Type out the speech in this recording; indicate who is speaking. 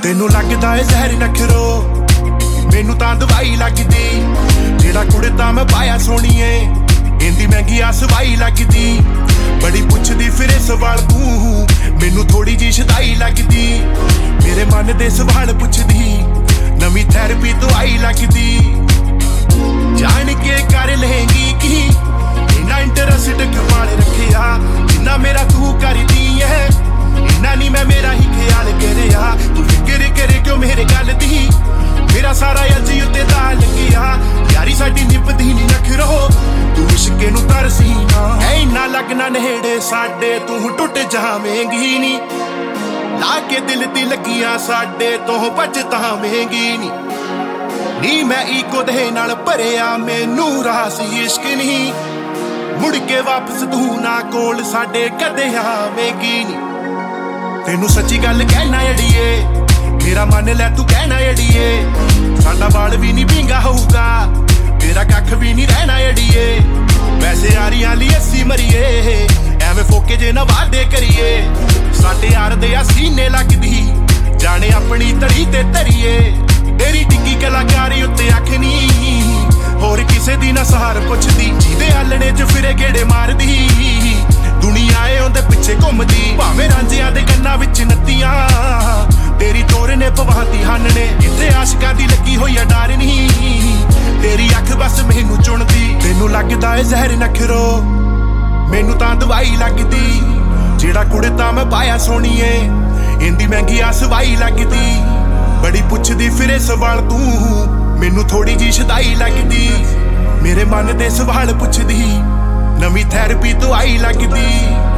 Speaker 1: ਤੈਨੂੰ ਲੱਗਦਾ ਏ ਜ਼ਹਿਰ ਨਖਰੋ, ਮੈਨੂੰ ਤਾਂ ਦਵਾਈ ਲੱਗਦੀ। ਜਿਹੜਾ ਕੁੜਤਾ ਮੈਂ ਪਾਇਆ ਸੋਹਣੀਏ, ਇੰਦੀ ਮਹਿੰਗੀ ਆ ਸਵਾਈ ਲੱਗਦੀ। ਬੜੀ ਪੁੱਛਦੀ ਫਿਰੇ ਸਵਾਲ ਤੂੰ, ਮੈਨੂੰ ਥੋੜੀ ਜਿਹੀ ਸ਼ਦਾਈ ਲੱਗਦੀ। ਮੇਰੇ ਮਨ ਦੇ ਸਵਾਲ ਪੁੱਛਦੀ, ਨਵੀਂ ਥੈਰੇਪੀ ਤੋਂ ਆਈ ਲੱਗਦੀ। ਜਾਣ ਕੇ ਕਰ ਲਏਂਗੀ ਕੀ ਇੰਨਾ ਇੰਟਰਸਟ ਕਮਾਲ ਰੱਖਿਆ, ਜਿੰਨਾ ਮੇਰਾ ਤੂੰ ਕਰਦੀ ਐ ਇੰਨਾ ਨੀ ਮੈਂ ਮੇਰਾ ਹੀ ਖਿਆਲ ਕਰਿਆ। ਤੂੰ ਫਿਕਰ ਕਰੇ ਕਿਉਂ ਮੇਰੇ ਗੱਲ ਦੀ, ਮੇਰਾ ਸਾਰਾ ਅੱਜ ਉੱਤੇ ਦਾ ਲੱਗਿਆ। ਯਾਰੀ ਸਾਡੀ ਨਿਭਦੀ ਨੀ ਨਖਰੋ, ਤੂੰ ਇਸ਼ਕੇ ਨੂੰ ਤਰਸੀ ਨਾ। ਐ ਇੰਨਾ ਲੱਗਣਾ ਨੇੜੇ ਸਾਡੇ, ਤੂੰ ਟੁੱਟ ਜਾਵੇਂਗੀ ਨੀ। ਲਾ ਕੇ ਦਿਲ ਦੀ ਲੱਗੀਆਂ ਸਾਡੇ ਤੋਂ ਪਛਤਾਵੇਂਗੀ ਨੀ ਮੈਂ ਈਗੋ ਦੇ ਨਾਲ ਭਰਿਆ, ਮੈਨੂੰ ਰਾਸ ਇਸ਼ਕ ਨਹੀਂ। ਮੁੜ ਕੇ ਵਾਪਸ ਤੂੰ ਨਾ ਕੋਲ ਸਾਡੇ ਕਦੇ ਆਵੇਂਗੀ ਨੀ। ਤੈਨੂੰ ਸੱਚੀ ਗੱਲ ਕਹਿਣਾ ਅੜੀਏ, ਮੇਰਾ ਮੰਨ ਲੈ ਤੂੰ ਕਹਿਣਾ ਅੜੀਏ। ਸਾਡਾ ਬਾਲ ਵੀ ਨੀ ਵਿੰਗਾ ਹੋਊਗਾ, ਤੇਰਾ ਕੱਖ ਵੀ ਨੀ ਰਹਿਣਾ ਅੜੀਏ। ਵੈਸੇ ਯਾਰੀਆਂ ਲਈ ਅਸੀਂ ਮਰੀਏ, ਐਵੇਂ ਫੋਕੇ ਜੇ ਨਾ ਵਾਅਦੇ ਕਰੀਏ। ਸਾਡੇ ਯਾਰ ਦੇ ਆ ਸੀਨੇ ਲੱਗਦੀ, ਜਾਣੇ ਆਪਣੀ ਧੜੀ ਤੇ ਧਰੀਏ। ਤੇਰੀ ਟਿੱਕੀ ਕਲਾਕਾਰੀ ਉੱਤੇ ਅੱਖ ਨੀ, ਹੋਰ ਕਿਸੇ ਦੀ ਨਾ ਸਹਾਰ ਪੁੱਛਦੀ। ਜਿਹਦੇ ਆਲਣੇ ਚ ਫਿਰੇ ਗੇੜੇ ਮਾਰਦੀ, ਦੁਨੀਆ ਏ ਉਹਦੇ ਪਿੱਛੇ ਘੁੰਮਦੀ। ਭਾਵੇਂ ਰਾਂਝਿਆਂ ਦੇ ਕੰਨਾਂ ਵਿੱਚ ਨੱਤੀਆਂ, ਤੇਰੀ ਤੋਰ ਨੇ ਪਵਾਤੀ ਹਨ ਨੇ। ਇੱਥੇ ਆਸ਼ਕਾਂ ਦੀ ਲੱਗੀ ਹੋਈ ਆ ਡਰ ਨਹੀਂ, ਤੇਰੀ ਅੱਖ ਬਸ ਮੈਨੂੰ ਚੁਣਦੀ। ਤੈਨੂੰ ਲੱਗਦਾ ਏ ਜ਼ਹਿਰ ਨਖਰੋ, ਮੈਨੂੰ ਤਾਂ ਦਵਾਈ ਲੱਗਦੀ। ਜਿਹੜਾ ਕੁੜਤਾ ਮੈਂ ਪਾਇਆ ਸੋਹਣੀਏ, ਇੰਦੀ ਮਹਿੰਗੀ ਆ ਸਵਾਈ ਲੱਗਦੀ। ਬੜੀ ਪੁੱਛਦੀ ਫਿਰੇ ਸਵਾਲ ਤੂੰ, ਮੈਨੂੰ ਥੋੜੀ ਜਿਹੀ ਸ਼ਦਾਈ ਲੱਗਦੀ। ਮੇਰੇ ਮਨ ਦੇ ਸਵਾਲ ਪੁੱਛਦੀ, ਨਵੀਂ ਥੈਰੇਪੀ ਤੋਂ ਆਈ ਲੱਗਦੀ।